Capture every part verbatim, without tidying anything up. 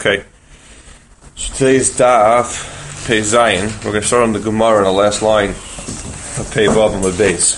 Okay. So today's daf, Pei Zayin. We're going to start on the Gemara on the last line of Pei Vav and the base.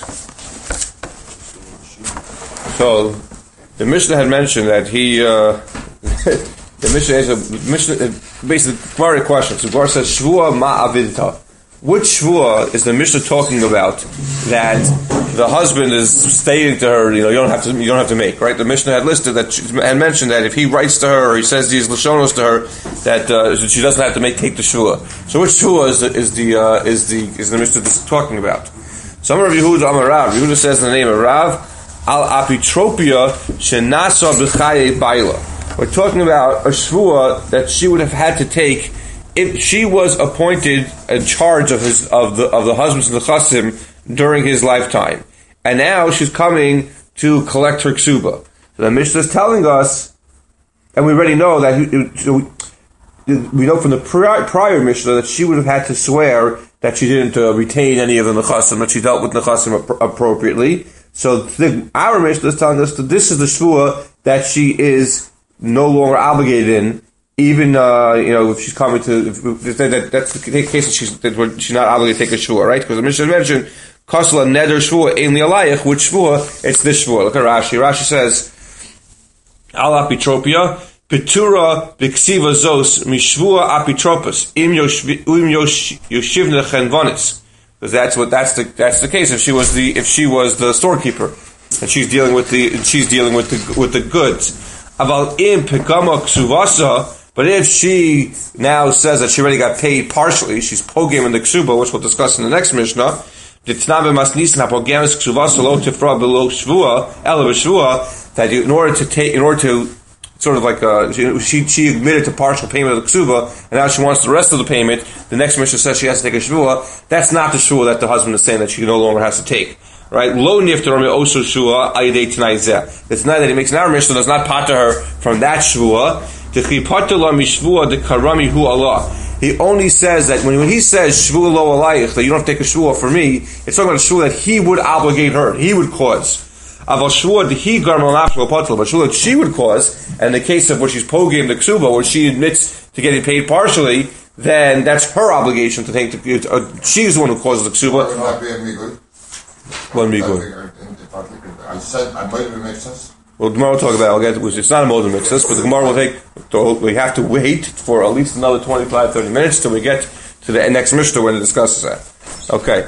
So the Mishnah had mentioned that he, uh, the Mishnah is a Mishnah. Basically, the Gemara question. So Gemara says, "Shvua ma avidta." Which shvua is the Mishnah talking about that the husband is stating to her, you know, you don't have to, you don't have to make, right? The Mishnah had listed that, she, had mentioned that if he writes to her or he says these lashonos to her, that uh, she doesn't have to make take the shvua. So which shvua is the is the uh, is the is the Mishnah talking about? Some of Yehuda Amar Rav. Yehuda says in the name of Rav al apitropia shenasa b'chaye baila. We're talking about a shvua that she would have had to take if she was appointed in charge of his of the of the husbands and the chassim during his lifetime, and now she's coming to collect her ksuba. So the Mishnah is telling us, and we already know that he, so we know from the prior, prior Mishnah that she would have had to swear that she didn't uh, retain any of the nechassim, that she dealt with nechassim ap- appropriately. So the, our Mishnah is telling us that this is the shvua that she is no longer obligated in. Even uh, you know, if she's coming to, if, if that, that's the case that she's that she's not obligated to take a shvua, right? Because the Mishnah mentioned kasla neder shvua ainli alayich. Which shvua? It's this shvua. Look at Rashi. Rashi says al apitropia petura b'ksiva zos mishvua apitropos im yoshivne chenvonis. Because that's what that's the that's the case. If she was the if she was the storekeeper and she's dealing with the and she's dealing with the with the goods. Aval im pekama ksuvasa. But if she now says that she already got paid partially, she's pogam in the ksuba, which we'll discuss in the next Mishnah, that in order to take, in order to sort of like uh, she she admitted to partial payment of the ksuba, and now she wants the rest of the payment. The next Mishnah says she has to take a shvua. That's not the shvua that the husband is saying that she no longer has to take. Right? Lo niftar me osu shvua ayidei t'nai zeh. It's not that he makes an hour Mishnah does not pater her from that shvua. He only says that when, when he says shvua lo alayich, that you don't have to take a shvua for me, it's talking about a shvua that he would obligate her, he would cause. Aval shvua he garmal but shvua that she would cause, and in the case of where she's pogam the ksuba, where she admits to getting paid partially, then that's her obligation to take the. Uh, she's the one who causes the ksuba. Would that be me good? Wouldn't be good. I said I might have made sense. Well, tomorrow we'll talk about. I'll get. It's not a modern mixus, but the Gemara will take. We have to wait for at least another twenty-five, thirty minutes till we get to the next Mishnah when it discusses that. Okay.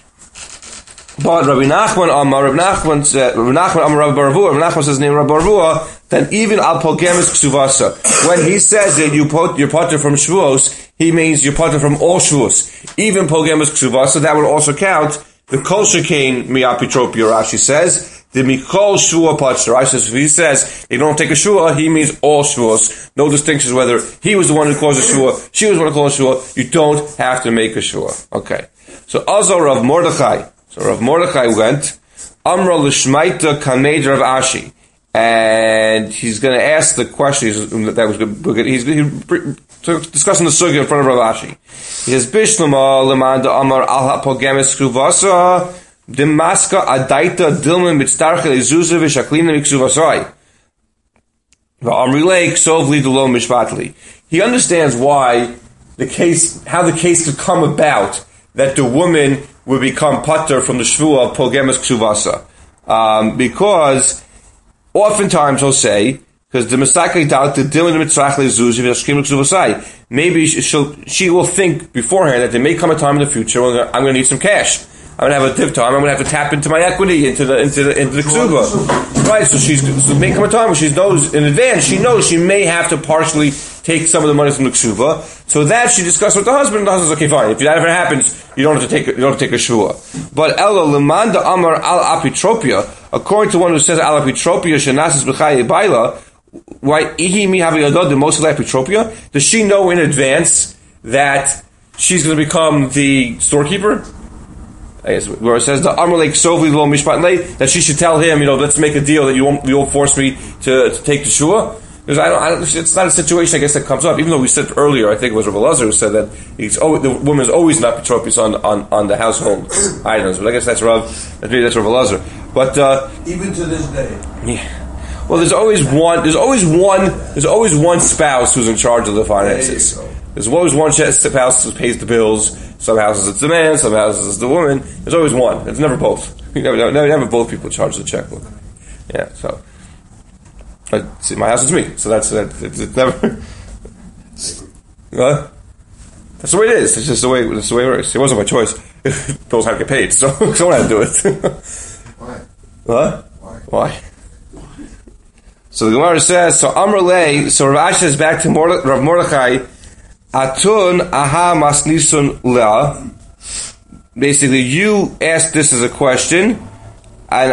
But Rabbi Nachman Amar, Rabbi Nachman said, Rabbi Nachman Amar Rabbi Baravua, Rabbi Nachman says the name Rabbi Baravua, then even al pogemis ksuvasa. When he says that you put your potter from shvuos, he means your potter from all shvuos. Even pogemis ksuvasa, that would also count. The kol shekain miapitropia, Rashi says. The mikol shua patzer. Rashi says if he says they don't take a shua, he means all shuas. No distinctions whether he was the one who caused a shua, she was the one who caused a shua. You don't have to make a shua. Okay. So Azar Rav Mordechai. So Rav Mordechai went Amra l'shmaita kamed Rav Ashi, and he's going to ask the question. That was good. He's, he's discussing the sugya in front of Rav Ashi. He says Bishlama lemanda Amar al hapogemes kruvasa. Demaska adaita dilman mitztarchel izuza v'shaklina miksuvasai. V'amri leik sovli delo mishvatli. He understands why the case, how the case could come about that the woman would become pater from the shvua of pogemes ksuvasa. Um, because oftentimes he'll say, because the misakai doubt the dilman mitztarchel izuza v'shaklina miksuvasai. Maybe she'll, she will think beforehand that there may come a time in the future when I'm going to need some cash. I'm going to have a div time. I'm going to have to tap into my equity, into the into the into the ksuba, right? So she's so may come a time when she knows in advance. She knows she may have to partially take some of the money from the ksuba. So that she discussed with the husband. The husband says, "Okay, fine. If that ever happens, you don't have to take you don't have to take a shvua." But elo lemanda amar al apitropia, according to one who says al apitropia shenasis b'chaye baila, why ihi mi haviyadod the most apitropia? Does she know in advance that she's going to become the storekeeper? I guess, where it says the Amalek Sovli Lo Mishpat Lei, that she should tell him, you know, let's make a deal that you won't you won't force me to, to take the shua. Because I don't, I don't, it's not a situation I guess that comes up. Even though we said earlier, I think it was Rav Elazar who said that it's always, the woman is always not betrothed on, on on the household items. But I guess that's Rav. Maybe that's Rav Elazar. But uh, even to this day, yeah. Well, there's always one. There's always one. There's always one spouse who's in charge of the finances. There's always one spouse who pays the bills. Some houses it's the man, some houses it's the woman. There's always one. It's never both. You never, never, never both people charge the checkbook. Yeah. So, but see, my house is me. So that's that. It's, it's never. What? That's the way it is. It's just the way. That's the way it works. It wasn't my choice. Bills had to get paid, so someone had to do it. Why? What? Why? Why? So the Gemara says, so Amr Lei, so Rav Asher is back to Morde- Rav Mordechai, Atun aha masnisun la. Basically, you asked this as a question, and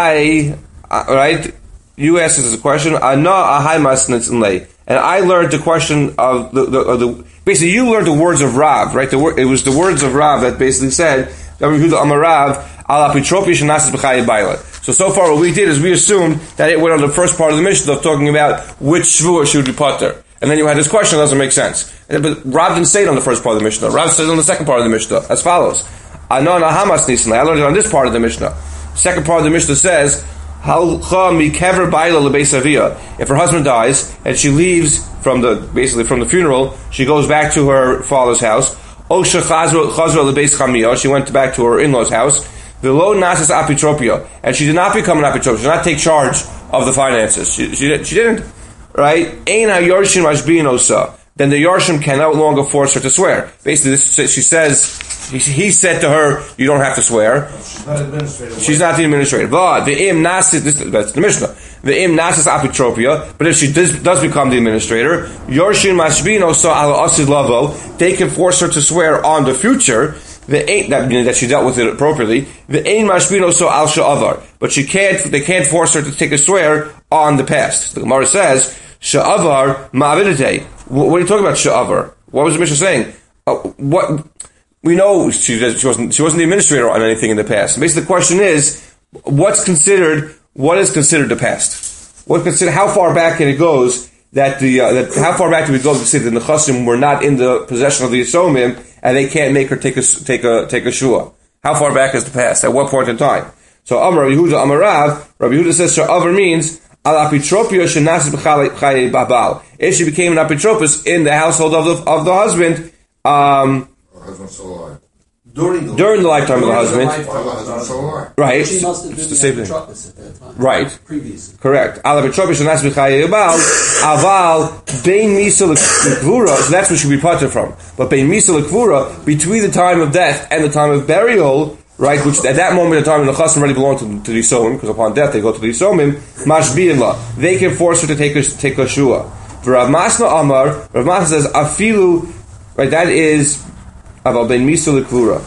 I, uh, right? You asked this as a question. Ana aha masnisun la, and I learned the question of the, the, of the. Basically, you learned the words of Rav, right? The word, it was the words of Rav that basically said, Amar Rav, ala pitropi shenasis b'chayi baila. So, so far what we did is we assumed that it went on the first part of the Mishnah of talking about which shvua should be pater. And then you had this question that doesn't make sense. But Rav didn't say it on the first part of the Mishnah. Rav says it on the second part of the Mishnah as follows. Anon ahamas nisan. I learned it on this part of the Mishnah. Second part of the Mishnah says, halcha mikever baila lebeis avia. If her husband dies and she leaves from the, basically from the funeral, she goes back to her father's house. Osha chazra lebeis chamiyah. She went back to her in-law's house. V'lo nasas apitropia, and she did not become an apitropia. She did not take charge of the finances. She, she, she didn't, right? Ein ha-yorshim mashbi'in osa. Then the yorshim can no longer force her to swear. Basically, this, she says, he, he said to her, "You don't have to swear." She's not administrative. She's not the administrator. But the im nasis, this, that's the Mishnah. The im nasis apitropia. But if she does, does become the administrator, yorshim mashbi'in osa ala asid lavo. They can force her to swear on the future. The ain't that, that she dealt with it appropriately. The ain mashbino so al sha'avar, but she can't. They can't force her to take a swear on the past. The Gemara says sha'avar ma'avidate. What are you talking about sha'avar? What was the Mishnah saying? Uh, what we know she she wasn't she wasn't the administrator on anything in the past. Basically, the question is what's considered what is considered the past. What consider how far back it goes that the uh, that how far back do we go to say that the Nechasim were not in the possession of the Yisomim and they can't make her take a take a take a shua? How far back is the past? At what point in time? So Amar Rabbi Yehuda Amar Rav, Rabbi Yehuda says sha'avar means al apitropia shenasis b'chayi babal. If she became an apitropis in the household of the of the husband, um, Her husband's still alive. During the, during the lifetime of the husband, Her husband's still alive. right? She must have been It's the same the thing. apitropis at that time. Right. Previously. Correct. Al apitropis shenasis b'chayi babal aval bein misa l'kvura. So that's what should be parted from. But bein misa l'kvura, between the time of death and the time of burial, right, which at that moment in time, the Chasam already belonged to, to the Yisomim, because upon death they go to the Yisomim, mashbi'in la. They can force her to take a, take a shua. For Rav Masna Amar, Rav Masna says, afilu, right, that is, aval ben misa l'kvura.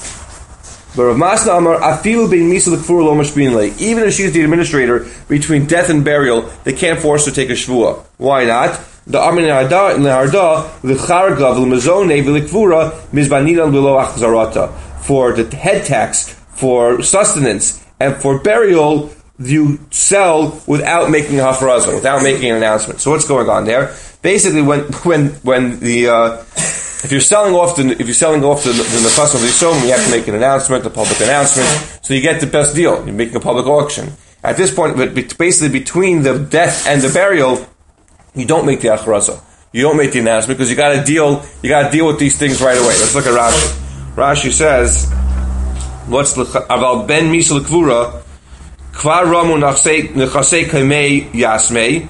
But Rav Masna Amar, afilu ben misa l'kvura lo mashbi'in la. Even if she's the administrator, between death and burial, they can't force her to take a shua. Why not? The Amin Harda, l'harda, l'chargav, l'mazone, v'likvura, mizbaninan v'lo achzarata. For the head tax, for sustenance, and for burial, you sell without making a hafrazah, without making an announcement. So what's going on there? Basically, when when when the uh, if you're selling off the if you're selling off the the nefas of the yisomim, you have to make an announcement, a public announcement, so you get the best deal. You're making a public auction. At this point, but basically between the death and the burial, you don't make the hafrazah. You don't make the announcement because you got to deal. You got to deal with these things right away. Let's look at Rashi. Rashi says, "What's the aval ben misal kvura kvar ramu nechasei kamei yasmei?"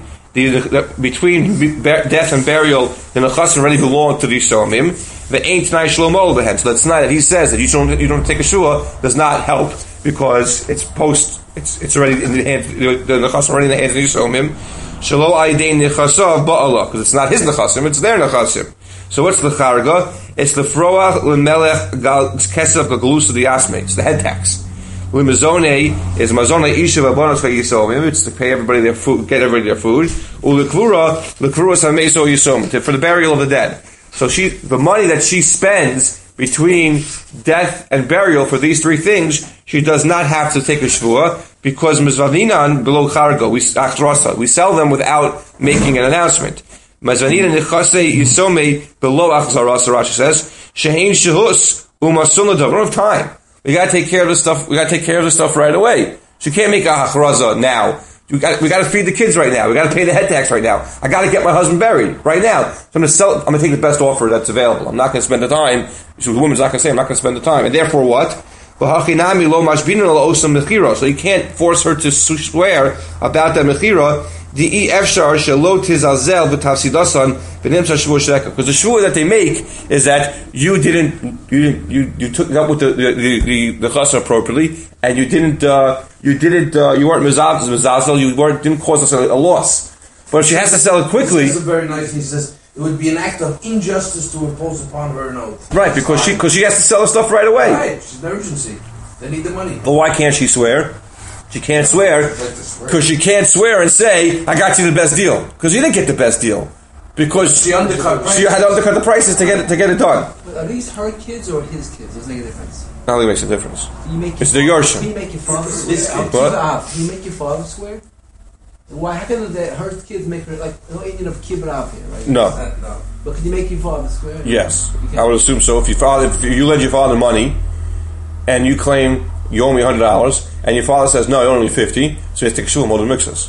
Between death and burial, the nechas already belong to the Yisomim. The ain't tnai shlomo behen. So that's not that he says that you don't you don't take a shua does not help because it's post. It's it's already in the hand. The nechas already in the hands of the Yisomim. Shelo ayidein nechasav ba'ala because it's not his nechasim, it's their nechasim. So what's the charga? It's the froach l'melech gal kesef galusa the yasme. It's the head tax. L'mazone is mazone isha v'abonos v'yisomim. It's to pay everybody their food, get everybody their food. U'lekvura lekvura sameso yisomim for the burial of the dead. So she, the money that she spends between death and burial for these three things, she does not have to take a shvua because mizvavinan below charga we achtrasa we sell them without making an announcement. Mazanina nechasei yisomei below achzarasa. Rashi says shehein shehus umasun l'dav. We don't have time. We got to take care of this stuff. We got to take care of this stuff right away. She can't make a hachraza now. We got we got to feed the kids right now. We got to pay the head tax right now. I got to get my husband buried right now. So I'm going to sell. I'm going to take the best offer that's available. I'm not going to spend the time. So the woman's not going to say, I'm not going to spend the time. And therefore, what? So you can't force her to swear about that mechira. Because the shvua that they make is that you didn't, you didn't, you, you took it up with the the the, the chassan appropriately, and you didn't, uh, you didn't, uh, you weren't mizazel, you weren't didn't cause us a, a loss. But if she has to sell it quickly, this is very nice. He says it would be an act of injustice to impose upon her an oath. Right, because she because she has to sell the stuff right away. Right, she's an urgency. They need the money. But why can't she swear? She can't swear because she can't swear and say, I got you the best deal. Because you didn't get the best deal. Because she undercut she had to undercut the prices to get it, to get it done. But are these her kids or his kids? Does it make a difference? Not really makes a difference. Can you make It's the Yorshim. Can you make your father swear? This Up kid. to What? the Av. Can you make your father swear? Why? How can the, her kids make her like no Indian of kibbutz here, right? No. Uh, no. But can you make your father swear? Yes. You can- I would assume so. If you father, if you lend your father money and you claim you owe me one hundred dollars and your father says, no, you owe me fifty, so you have to take a shul more than mixes.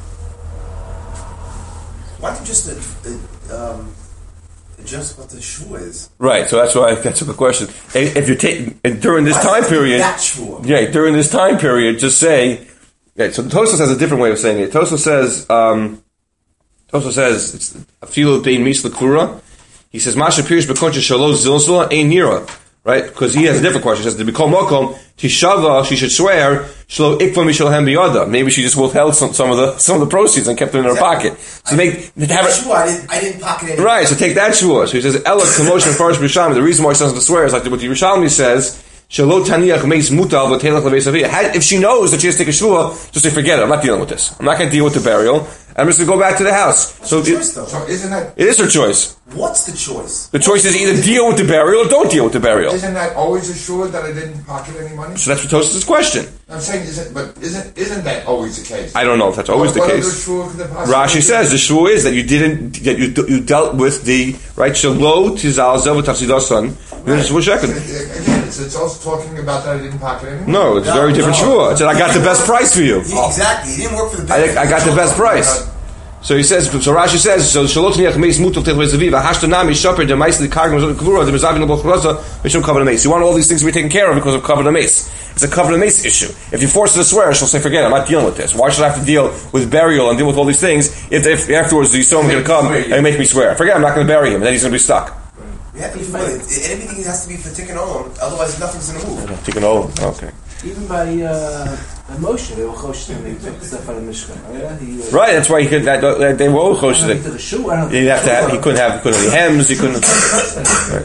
Why don't you just uh, uh, um, adjust what the shvua is? Right, so that's why that's a good question. If you take during this Why time does it period, that shvua? yeah, during this time period, just say. Yeah, so Tosfos has a different way of saying it. Tosfos says, um, Tosfos says it's a filo bein mis l'klura. He says Masha Pirish b'koncha shalosh zilzula ein nira, right? Because he has a different question. He says to become mokom tishava, she should swear shlo ikva mishalhem biyada. Maybe she just withheld some, some of the some of the proceeds and kept them in her Exactly. pocket. So make to have it. Shvua, I didn't, I didn't pocket anything. Right, so take that shvua. So he says, Ella commotion first Yerushalmi. The reason why he doesn't swear is like what the Yerushalmi says, Shalo taniach meis mutal v'telach leveisavia. If she knows that she has to take a shvua, just say, forget it, I'm not dealing with this. I'm not going to deal with the burial. I'm just going to go back to the house. What's So the it, choice, though? So isn't that it is her choice. What's the choice? The choice is either deal with the burial or don't deal with the burial. isn't that always assured that I didn't pocket any money? So that's Tosfos' question. I'm saying, isn't but isn't isn't that always the case? I don't know if that's always the What other case. shvua could there possibly Rashi be? says the shvua is that you didn't, that you you dealt with the right shalo tizal zel v'tafsidasan. Right. Again, Again, it's, it's also talking about that I didn't pocket any money. no, it's a No, very different no. shvua. It said I got the best price for you. He, Exactly. He didn't work for the I, benefit. I got the best price. So he says, so Rashi says, so shalot niach meis mutal tech vezaviva hashtanami shaper de meis likargim zot kavura de mezavin lobochroza mishum kavod meis. You want all these things to be taken care of because of kavod meis. It's a kavod meis issue. If you force her to swear, she'll say, forget it, I'm not dealing with this. Why should I have to deal with burial and deal with all these things if, if afterwards the Yisrael is going to come and make me swear? Forget it, I'm not going to bury him, and then he's going to be stuck. Yeah, before, everything has to be for tikkun olam, otherwise nothing's going to move. Taking over. Okay. Even by uh, Moshe, they were choshim. They took stuff out of Mishkan. Oh, yeah? He, uh, Right, that's why he could. That, that, they were all I don't know, he choshim. took a shoe. I don't He'd have to. Have, he couldn't have. He couldn't have any hems. He couldn't. Right.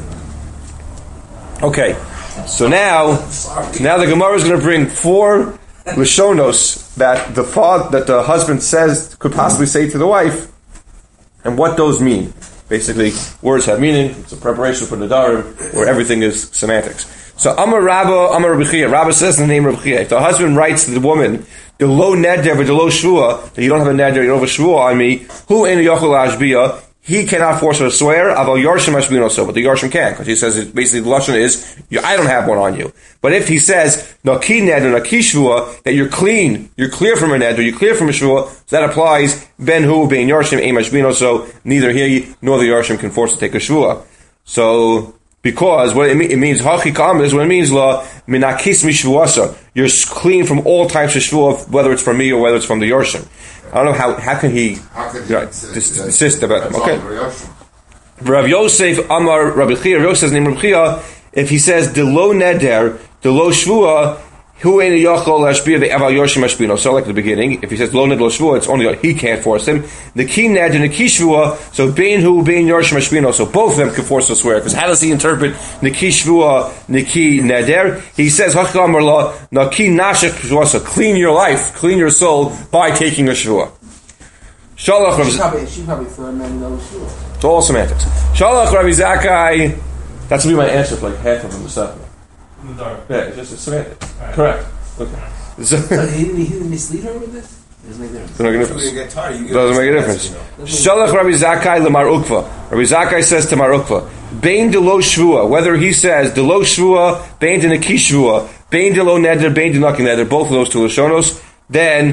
Okay, so now, now the Gemara is going to bring four Rishonos that the father, that the husband says could possibly say to the wife, and what those mean. Basically, words have meaning. It's a preparation for the Nadarim, where everything is semantics. So Amar Rabba, Amar Rabbi Chia. Rabba says in the name of Rabbi Chia, if the husband writes to the woman, the low neder, the low shvua, that you don't have a neder, you don't have a shvua on me, who in yochel ashbia, he cannot force her to swear, aval yarshim ashbino so, but the yarshim can, because he says, it, basically the lashon is, you, I don't have one on you. But if he says, naki neder, naki shvua, that you're clean, you're clear from a neder, you're clear from a shvua, so that applies, ben hu, ben yarshim, aim ashbino so, neither he nor the yarshim can force to take a shvua. So, because what it, mean, it means, hachi kam is what it means, la minakis mishvuasa. You're clean from all types of shvuah, whether it's from me or whether it's from the Yorshim. I don't know how, how can he, How could he right, insist dis- that- insist about them. that's Okay. all the Yoshim. Rav Yosef Amar Rabbi Chia, Rav Yosef name Rabbi Chia, if he says, the lo neder, the lo shvuah, who ain't a yochol hashbir the aval yorshim hashbino. So like at the beginning, if he says lo ned lo shvua, it's only he can't force him. The ki ned and the ki shvua, so bein hu bein yorshim hashbino. So both of them can force to swear. Because how does he interpret the ki shvua, the ki neder? He says hacham la na ki nashik shvua. So clean your life, clean your soul by taking a shvua. Shalach She Rav. probably, she probably for a man no shoe. It's all semantics. Shalach Rabbi Zakkai. That's gonna be my answer for like half of them. The stuff. In the dark. Yeah, it's just it's semantic. Correct. Okay. So, So he, didn't- he didn't mislead her with this? Doesn't make a difference. doesn't make a When difference. you get tired, you get Doesn't make a difference. Shalach Rabbi Zakkai lemar ukva. Rabbi Zakkai says to Mar Ukva, Bein de lo shvua. Whether he says de lo shvua, bein de neki shvua, bein de lo neder, bein de naki neder, both of those two lashonos, then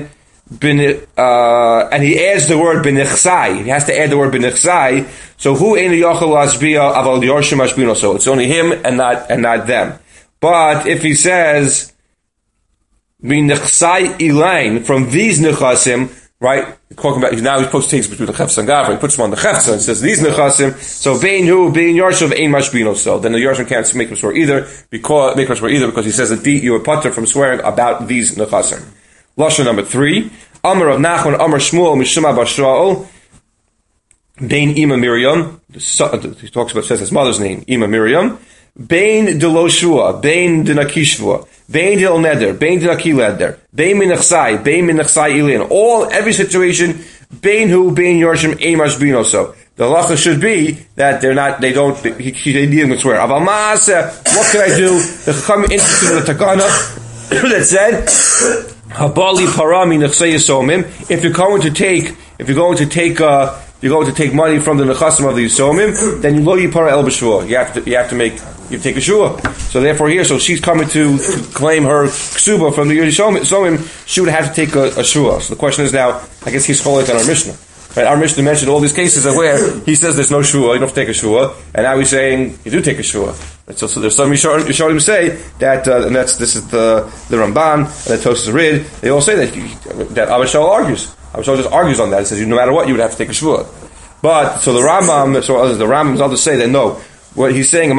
bin, uh, and he adds the word benichsai. He has to add the word benichsai. So who ain't yochel lasbia aval yorshim ashbino? So it's only him and not and not them. But if he says benichsai ilain from these nechasim, right? Talking about now he's supposed to take between the chefsa and gavra. He puts them on the chefsa and says these nechasim. So bein who bein yorshim ain't mashbino. So then the yorshim can't make him swear either because make him swear either because he says that you are putter from swearing about these nechasim. Lashon number three. Amar of Nachman, Amar Shmuel, Mishuma Bashra'ol, Bain Ima Miriam. He talks about, says his mother's name, Ima Miriam. Bain de lo Shua, Bain de Nakishvua, Bain de Neder, Bain de Nakileder, Bain Minachsai, Bain Minachsai Ilin. All, every situation, Bain who, Bain Yorshim, Amash Bino. So the halacha should be that they're not, they don't, he, he, they need him to swear. Aval Maaseh, what can I do? The Chacham instituted the Takana that said, Habali parami nechsei. If you're going to take, if you're going to take, uh, you're going to take money from the nechasim of the yisomim, then you lo yipara el b'shua. You have to, you have to make, you take a shua. So therefore, here, so she's coming to, to claim her ksuba from the yisomim. She would have to take a, a shua. So the question is now, I guess he's calling on our Mishnah. Right? Our Mishnah mentioned all these cases where he says there's no shua, you don't have to take a shua, and now he's saying you do take a shua. Right? So, so there's some Rishonim say that, uh, and that's this is the the Ramban and the Tosas Rid. They all say that that Abba Shaul argues. Abba Shaul just argues on that. It says no matter what, you would have to take a shua. But so the Rambam, so others, the Rambams others say that no, what he's saying,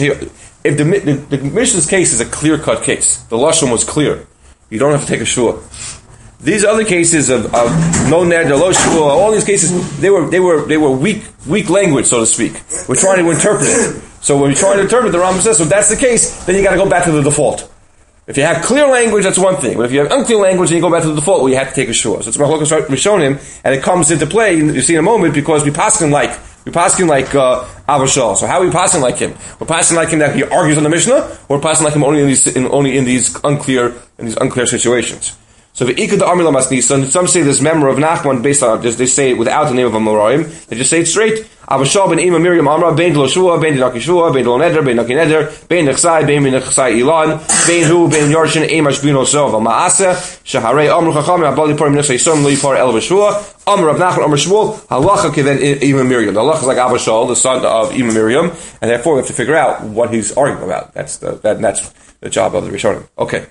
if the the, the Mishnah's case is a clear cut case, the lashon was clear, you don't have to take a shua. These other cases of, of no neder, lo shua, all these cases, they were they were they were weak weak language, so to speak. We're trying to interpret it. So when you're trying to interpret, the Rambam says, so if that's the case, then you got to go back to the default. If you have clear language, that's one thing. But if you have unclear language, then you go back to the default, well, you have to take a shua. So it's Machlokas Rishonim, and it comes into play. You see in a moment because we passing like we passing like uh, Abba Shaul. So how are we passing like him? We're passing like him that he argues on the Mishnah, or we're passing like him only in these in, only in these unclear in these unclear situations. So the Ikad Amila Masnisan, some say this memory of Nachman based on they say it without the name of Amoraim. They just say it straight. Abba Shaul ben Ima Miriam Amra ben de Loshua ben de Nakishua ben de Neder ben Naki Neder ben Nechsai ben Nechsai Ilan ben Hu ben Yorshin Emash Bino Sova Maaseh Shaharei Amru Chacham Abali Par Nechsai Som Lo Yipar El Veshua Amr of Nachman Amr Shmuel Halacha Kiven Ima Miriam. The halacha is like Abba Shaul, the son of Ima Miriam, and therefore we have to figure out what he's arguing about. That's the that, that's the job of the Rishonim. Okay.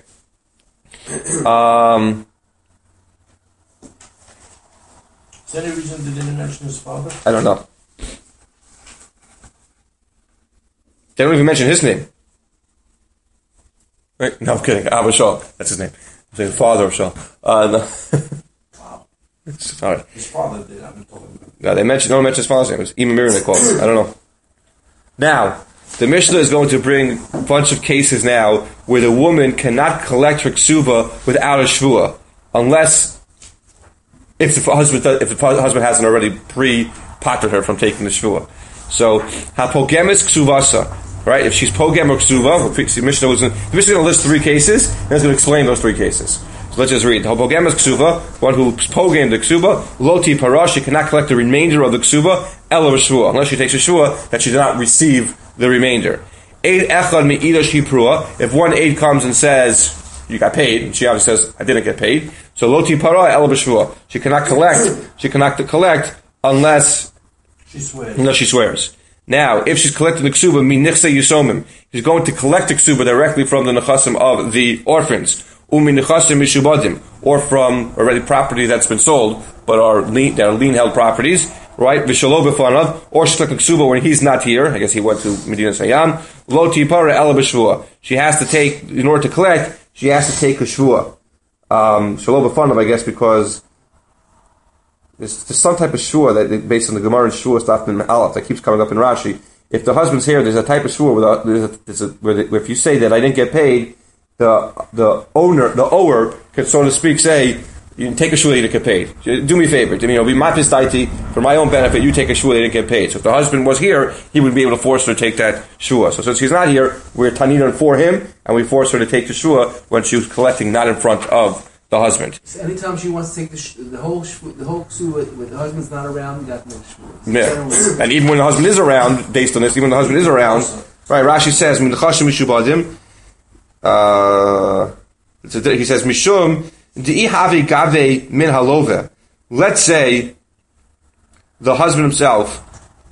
Um. Is there any reason they didn't mention his father? I don't know. They don't even mention his name. Right? No, I'm kidding. Abba Shaul. That's his name. I'm saying father of Shaul. Uh, no. Wow. Sorry. His father did. I've been told him. No, they mention, don't mention his father's name. It's Ima Miriam they call it. I don't know. Now, the Mishnah is going to bring a bunch of cases now where the woman cannot collect her ksuba without a shvua, unless if the husband if the husband hasn't already pre-potted her from taking the shvua. So, hapogemis ksuvasa. Right? If she's pogem or ksuva, the Mishnah was in, the Mishnah is going to list three cases, and it's going to explain those three cases. So let's just read. Pogem is ksuva, one who pogem the ksuva, loti parash, she cannot collect the remainder of the ksuva, ela shvua, unless she takes a shvua that she did not receive the remainder. Eid echad me'idah shiprua, if one aid comes and says, you got paid, and she obviously says, I didn't get paid, so loti para ela shvua, she cannot collect, she cannot collect unless she swears. Unless she swears. Now, if she's collecting the ksuba, min nichse yisomim, she's going to collect the ksuba directly from the nechasim of the orphans, umin nechasim mishubadim, or from already property that's been sold, but are lien, that are lien held properties, right? V'shalo b'fanav, or she's collecting ksuba when he's not here. I guess he went to Medina Sayyam. Lo tipara ela b'shvua. She has to take, in order to collect, she has to take a shvua. Um, shalo b'fanav, I guess, because There's, there's some type of shua that, based on the Gemara and shua stuff in Aleph, that keeps coming up in Rashi. If the husband's here, there's a type of shua where, the, there's a, there's a, where, the, where if you say that I didn't get paid, the the owner, the ower, can so to speak say, you can take a shua, you didn't get paid. Do me a favor, you know, be my pistaiti for my own benefit. You take a shua, you didn't get paid. So if the husband was here, he would be able to force her to take that shua. So since he's not here, we're taninan for him, and we force her to take the shua when she was collecting, not in front of the husband. So anytime she wants to take the sh- the whole sh- the whole ksuba when the husband's not around, you got to make shvua. Yeah, and even when the husband is around, based on this, even when the husband is around, right? Rashi says, "Min chashim mishubadim." Uh, he says, "Mishum Di'ihavi gave min halove. Let's say the husband himself,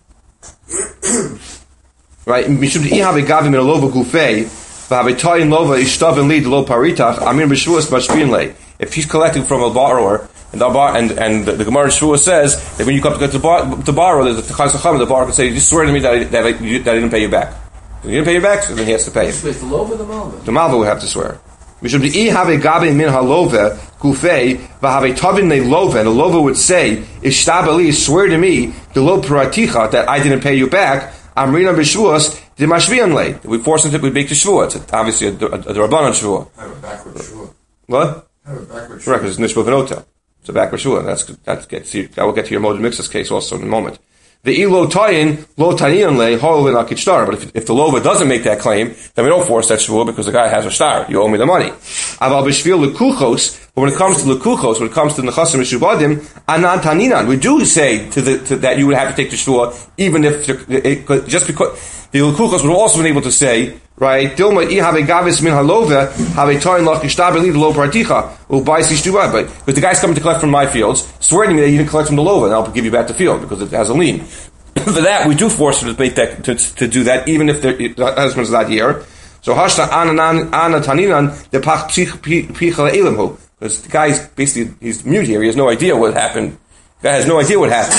right? Mishum di'ihavi gave min halove gufei v'havi tayin lova ishtav li lo paritach amir b'shvuas mashpin lei. If he's collecting from a borrower, and the bar, and, and the, the Gemara in Shvuah says that when you come to get to, bar, to borrow, there's a Chaz Chacham, the borrower can say, "You swear to me that I, that I, you, that I didn't pay you back." If he didn't pay you back, so then he has to pay. The Lova or the Malva? The Malva would have to swear. Mishum di'i have gabe min halove gufei v'have tavin le lova, and the lova would say, "Ishtabali, swear to me the lo praticha that I didn't pay you back." Amrina b'shvuas dimashvian le. We force him to we make the shvuah. It's obviously a, a, a Rabbanan shvuah. I have a backward shvuah. What? I have a backward shvuah. Correct, because it's nishba v'nota. It's a backward shvuah. That's that gets you. That will get to your modem mixes case also in a moment. The ilo tayin lo taniyan le hol v'nakit star. But if, if the lova doesn't make that claim, then we don't force that shvuah because the guy has a star. You owe me the money. Aval b'shvil lekuchos. But when it comes to lekuchos, when it comes to nechasim mishubadim, anan taninan, we do say to the to, that you would have to take the shvuah, even if it, just because the lekuchos would also been able to say, right? Dilma I have a gavis min halova have a tayin lach ishtabeli lo particha ubayis ishtuba. But because the guy's coming to collect from my fields, swear to me that you didn't collect from the lova, and I'll give you back the field because it has a lien. For that, we do force him to make that to, to do that, even if the husband's not here. So hashta anan ana taninan the pach picha elimhu. Because the guy's basically, he's mute here, he has no idea what happened. The guy has no idea what happened.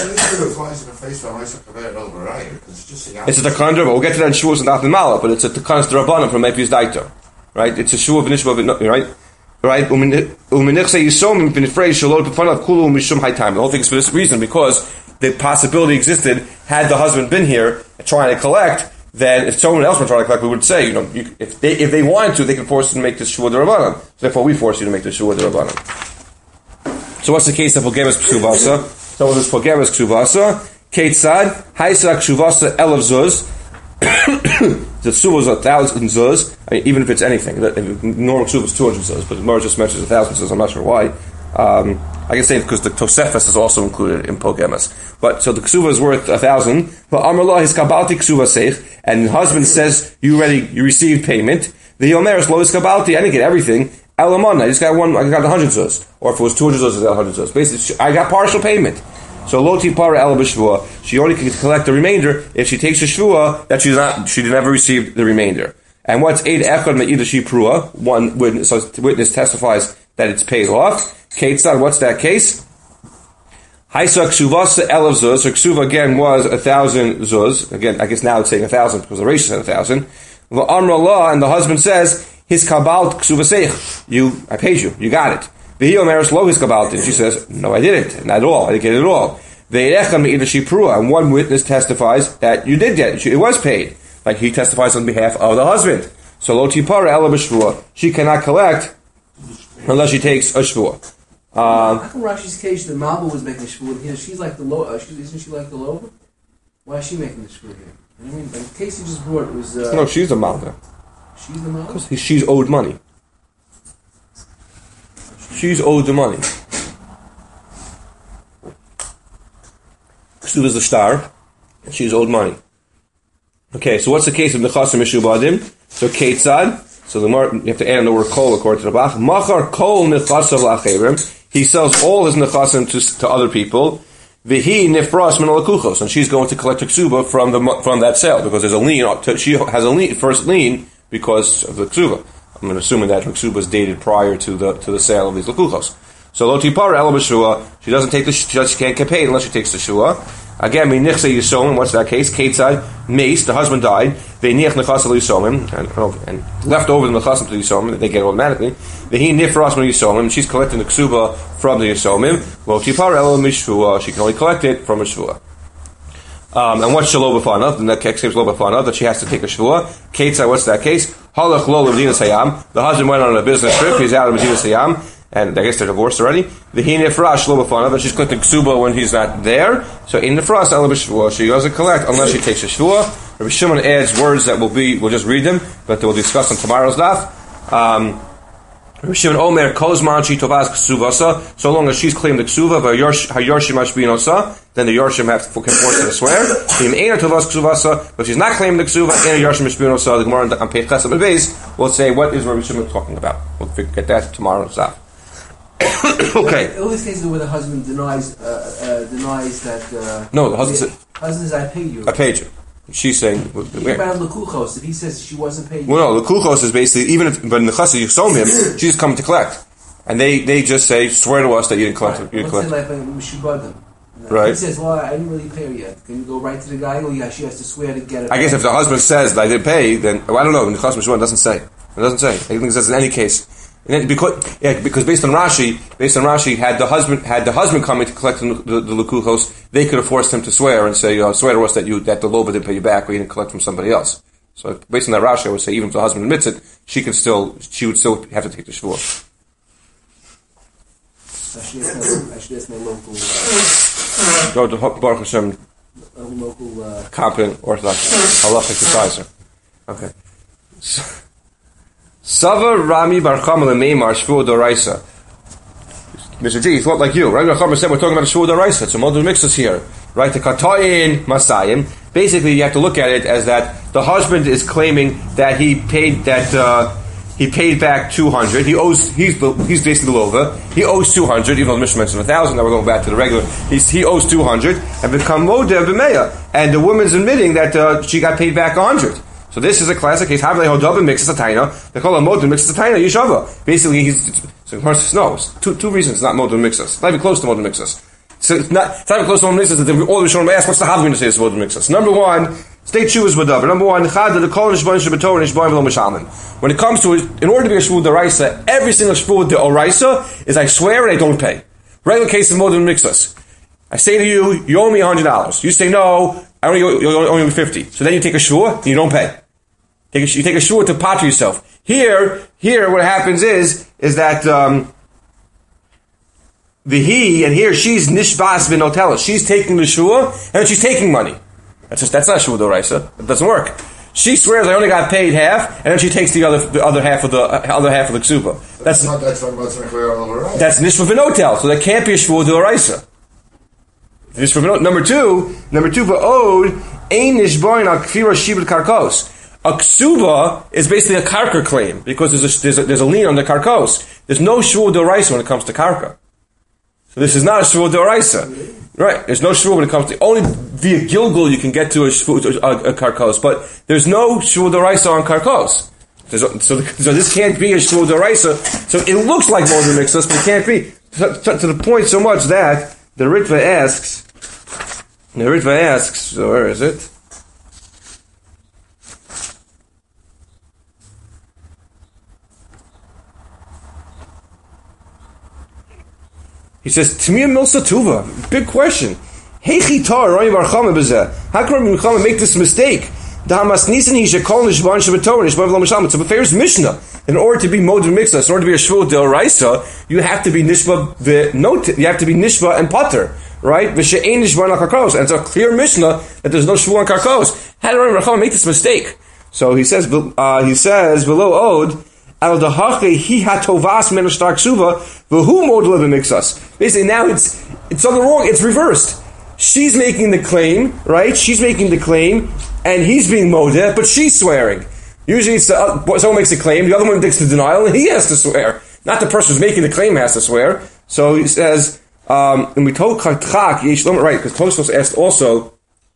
It's a takandra, but we'll get to that in Shuas and Afin Mala, but it's a takan's drabanim from Epi's Daito. Right? It's a Shuah v'nishba, right? Right? U'minichse yisomim v'nifrei shalot b'fanav kulu mishum haytime. The whole thing is for this reason, because the possibility existed, had the husband been here trying to collect, then if someone else were trying to collect, we would say, you know, you, if they if they wanted to, they could force you to make this Shuah d'Rabbanan. So therefore, we force you to make this Shuah d'Rabbanan. So what's the case of Pogemas Ksuvasa? Someone who's Pogemas Ksuvasa. Kate Sad, Haisa Ksuvasa Elav Zuz. The Ksuva is a thousand Zuz. I mean, even if it's anything. The normal Ksuva is two hundred Zuz, but the Gemara just mentions a thousand Zuz. I'm not sure why. Um, I can say because the Tosefes is also included in Pogemas. But so the Ksuva is worth a thousand. But Amarlah his Kabalti Ksuva Seich, and the husband says, you already you received payment. The Yomer is Lo is Kabalti, I didn't get everything. Elamon, I just got one, I got a hundred zuz. Or if it was two hundred zuz, I got a hundred zuz. Basically, I got partial payment. So Loti Para El B'Shvua, she only can collect the remainder if she takes a Shvua that she's not, she never received the remainder. And what's Eid Echad Me'ida Shi Prua? One witness, so the witness testifies that it's paid off. Ketzad, what's that case? Haisa Ksuvasa Elav Zuz, her Ksuva again was a thousand zuz. Again, I guess now it's saying a thousand because the ratio said a thousand. V'amra Allah, and the husband says, his kabalt ksuvaseich. You, I paid you. You got it. V'hi omeres lo his kabalt. And she says, no, I didn't. Not at all. I didn't get it at all. V'erecha me'ida shiprua. And one witness testifies that you did get it. It was paid. Like he testifies on behalf of the husband. So lo tipara ela b'shvua. She cannot collect unless she takes a shvua. Um, How come Rashi's case, the Malva was making a shvua here? She's like the lo. Uh, she, isn't she like the Lova? Why is she making the shvua here? I mean, the case you just brought was. Uh, no, she's the Malva. She's the Malva? Because she's owed money. She's owed the money. Ksuv is the star, and she's owed money. Okay, so what's the case of Nechasim Mishubadim? So Ketzad, so the more, you have to add the word kol according to the Bach. Machar kol nechasav la'achevrim. He sells all his nechasim to, to other people. V'hi nifras min alakuchos, and she's going to collect a ksuba from the from that sale because there's a lien. She has a lien, first lien because of the ksuba. I'm assuming that her ksuba is dated prior to the to the sale of these lakuchos. So lo tipar ela b'shua. She doesn't take the she can't get paid unless she takes the shua. Again, minichse yisomim. What's that case? Ketzad mace. The husband died. Ve'niach nechasel yisomim, and and left over the nechasim to the yisomim. They get it automatically. Ve'hi nifras min yisomim. She's collecting the ksuba from the yisomim. Lo tipar ela mishvua. She can only collect it from a shvua. Um, and what's shalo b'fanav? The next case is lo b'fanav that she has to take a shvua. Ketzad. What's that case? Halach lo l'medinas hayam. The husband went on a business trip. He's out of Medinas Hayam. And I guess they're divorced already. The hinifrash lo b'fanav, and she's collecting ksuba when he's not there. So in the frost, she doesn't collect unless she takes a shvua. Rabbi Shimon adds words that will be, we'll just read them, but we'll discuss on tomorrow's daf. Um, Rabbi Shimon Omer kozman she tovas ksuvasa. So long as she's claimed the ksuva, hayorshim mashbinosa, then the yorshim have to, can force her to swear. But she's not claiming the ksuva, and the yorshim mashbinosa. The Gemara on Pei Chesed and Beis will say what is Rabbi Shimon talking about. We'll get that tomorrow's daf. Okay. All these cases where the husband denies uh, uh, denies that. Uh, No, the husband said, husband says, "I paid you." I paid you. She's saying, What about Lekuchos? If he says she wasn't paid, well, no, the Kuchos is basically, even if, but in the Chassid you sold him, she's just coming to collect. And they, they just say, swear to us that you didn't collect right. it. You didn't Let's collect say like Mishubadim. Right. He says, well, I didn't really pay her yet. Can you go right to the guy? Oh, yeah, she has to swear to get it. I guess if the husband says that I didn't pay, then, well, I don't know, in the Chassid Mishubadim it doesn't say. It doesn't say. I think it says in any case. And then because, yeah, because based on Rashi, based on Rashi, had the husband had the husband coming to collect the, the, the Lekuchos, they could have forced him to swear and say, uh, swear to us that you that the Loba didn't pay you back or you didn't collect from somebody else. So based on that Rashi, I would say even if the husband admits it, she could still she would still have to take the shvur. Actually, that's my local. Uh, Go to Baruch Hashem, local uh, competent Orthodox halachic advisor. Okay. So, Sava Rami Bar Chama Lemeimar Shvur Doraisa. Mister G, he thought like you. Rami Bar Chama said we're talking about a Shvur Doraisa. So Modul Mixus here. Right? The Katayin Masayim. Basically, you have to look at it as that the husband is claiming that he paid that uh, he paid back two hundred. He owes. He's he's basically the Lova. He owes two hundred. Even though the Mishnah mentioned a thousand. Now we're going back to the regular. He's, he owes two hundred and become Modeh B'meya. And the woman's admitting that uh, she got paid back a hundred. So this is a classic case. Havle hodaba mixes a taina. They call a modul mixes a taina yishava. Basically, he's so no. Two two reasons. It's not modul mixes. It's not even close to modul mixes. So it's not. It's not even close to modul mixes. That all the Rishonim ask, what's the havle going to say? It's modul mixes. Number one, state shuvas b'davar. Number one, chad the kol nishbon shebetor nishbon v'lo mishalmin. When it comes to it, in order to be a shvur deraisa, every single shvur deraisa is I swear and I don't pay. Regular case of modul mixes. I say to you, you owe me a hundred dollars. You say no, I only owe you owe me fifty. So then you take a shvur and you don't pay. You take a shvur to patra yourself. Here, here, what happens is, is that um, the he and here she's nishbas v'notela. She's taking the shvur and she's taking money. That's just that's not shvur d'oraisa. It doesn't work. She swears I only got paid half, and then she takes the other the other half of the uh, other half of the ksuba. That's, that's not that's not that's not clear all over. That's nishba v'notel. So that can't be a shvur d'oraisa. Number two, number two, va'od ein nishboin al kfira shibud karkos. A ksuba is basically a karka claim because there's a, there's a, there's a lien on the karkos. There's no shvur d'oraisa when it comes to karka. So this is not a shvur d'oraisa. Right. There's no shvur when it comes to, only via Gilgul you can get to a, shvur, a, a karkos, but there's no shvur d'oraisa on karkos. There's a, so, the, so this can't be a shvur d'oraisa. So it looks like modul mixus, but it can't be. To, to, to the point so much that the Ritva asks, the Ritva asks, so where is it? He says, Tmiyah Milsa Tuva. Big question. Heichi tar Rami Bar Chama b'zeh. How can Rami Bar Chama make this mistake? Dahamas nisan hi shekol nishban shebetor nishban v'lo mishalma. It's a famous Mishnah. In order to be modul mixus, in order to be a shvur d'oraisa, you have to be nishba v'not. You have to be nishba and pater, right? V'she'ein nishban al karkos. And it's a clear Mishnah that there's no shvur on karkos. How did Rami Bar Chama make this mistake? So he says, uh, he says below od. Al dahache hi hatovas men shtar ksuva v'hu modul v'mixus. Basically, now it's it's on the wrong. It's reversed. She's making the claim, right? She's making the claim, and he's being modeh, but she's swearing. Usually, it's, uh, someone makes a claim, the other one takes the denial, and he has to swear. Not the person who's making the claim has to swear. So he says, um, and we told Chak yesh lomer, right? Because Tosfos asked also.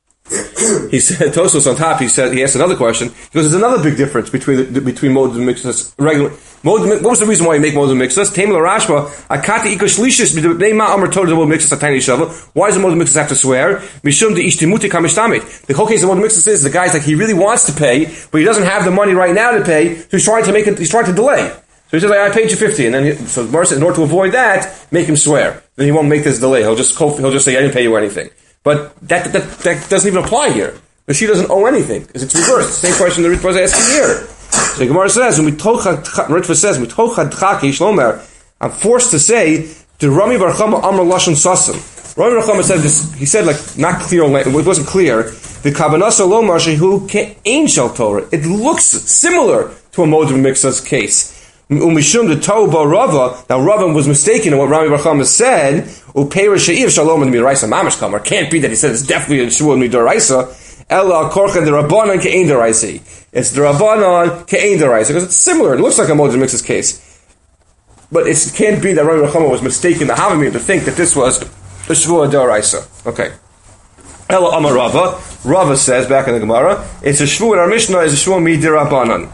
He said Tosfos on top. He said he asked another question because there's another big difference between the, between modul mixus regular. Modul, what was the reason why you make modul mixus? Taim l'rashba akati ika shlishis b'nei ma amar told modul mixus atayni shava. Why does the modul mixus have to swear? Mishum de ishtimuti kamishtamit. The whole case of modul mixus is the guy's like he really wants to pay, but he doesn't have the money right now to pay, so he's trying to make it. He's trying to delay. So he says like I paid you fifty, and then he, so Mar says in order to avoid that, make him swear. Then he won't make this delay. He'll just he'll just say I didn't pay you anything. But that, that that doesn't even apply here. Because she doesn't owe anything. Because it's reversed. Same question the Ritva was asking here. So the Gemara says, when we tochad, Ritva says, we tochad chaki shlomer, I'm forced to say, to Rami Bar Chama Amar Lashon Sasim. Rami Bar Chama said this, he said like, not clear, it wasn't clear, the Kabanasa Lomar Shehu Ke'ein Shel Torah. It looks similar to a modul mixus case. Umishum the Toba Rava. Now Rava was mistaken in what Rami Bar Chama said. Upeira She'ir Shalom and Miraisa Mamish Kamar. Can't be that he said it's definitely a Shvur Midoraisa. Ella Korchan the Rabbanon Ke'ein Doraisi. It's the Rabbanon Ke'ein Doraisa because it's similar. It looks like a modul mixus case. but it can't be that Rabbi Yochanan was mistaken the Havamim to think that this was a Shvuah D'Oraisa. Okay. Ela Amar Rava. Rava says back in the Gemara, it's a Shvuah in our Mishnah is a Shvuah Midirabanan.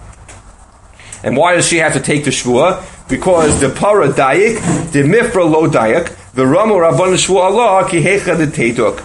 And why does she have to take the Shvuah? Because the para dayik, the mifra lo dayak, the ramu rabban shvuah Allah ki hecha the teiduk.